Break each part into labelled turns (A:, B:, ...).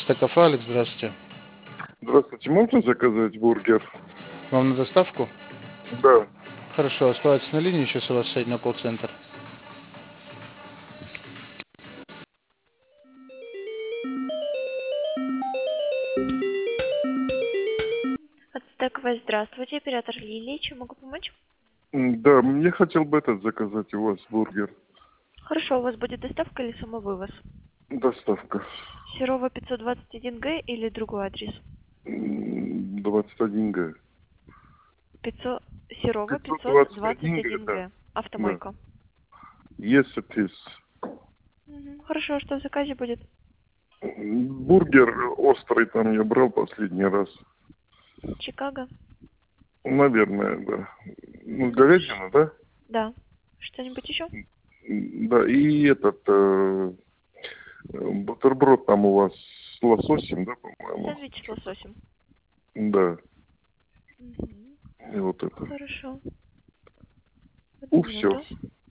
A: Кафе, Алекс, здравствуйте.
B: Здравствуйте, можно заказать бургер?
A: Вам на доставку?
B: Да.
A: Хорошо, оставайтесь на линии, сейчас у вас соединю на колл-центр.
C: Ацтековая, здравствуйте, оператор Лилия, чем могу помочь?
B: Да, мне хотел бы заказать у вас бургер.
C: Хорошо, у вас будет доставка или самовывоз?
B: Доставка.
C: Серова 521Г или другой адрес?
B: 21Г.
C: 500... Серова
B: 521Г, да.
C: 521Г,
B: Да.
C: автомойка.
B: Yes, it is.
C: Хорошо, что в заказе будет?
B: Бургер острый там я брал последний раз.
C: Чикаго?
B: Наверное, да. Ну, говядина, да?
C: Да. Что-нибудь еще?
B: Да, и бутерброд там у вас с лососем, да, по-моему?
C: Сэндвич с лососем.
B: Да.
C: Мгм.
B: И вот это.
C: Хорошо.
B: У,
C: Одну
B: все.
C: минуту.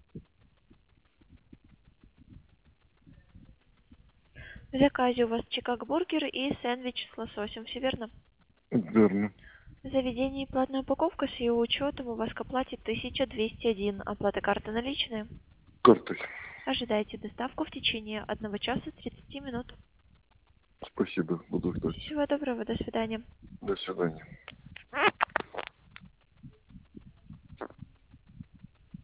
C: В заказе у вас Чикаго бургер и сэндвич с лососем, все верно?
B: Верно.
C: В заведении платная упаковка с ее учетом у вас к оплате 1201. Оплата карты наличные.
B: Картой.
C: Ожидайте доставку в течение 1 часа 30 минут.
B: Спасибо, буду ждать.
C: Всего доброго, до свидания.
B: До свидания.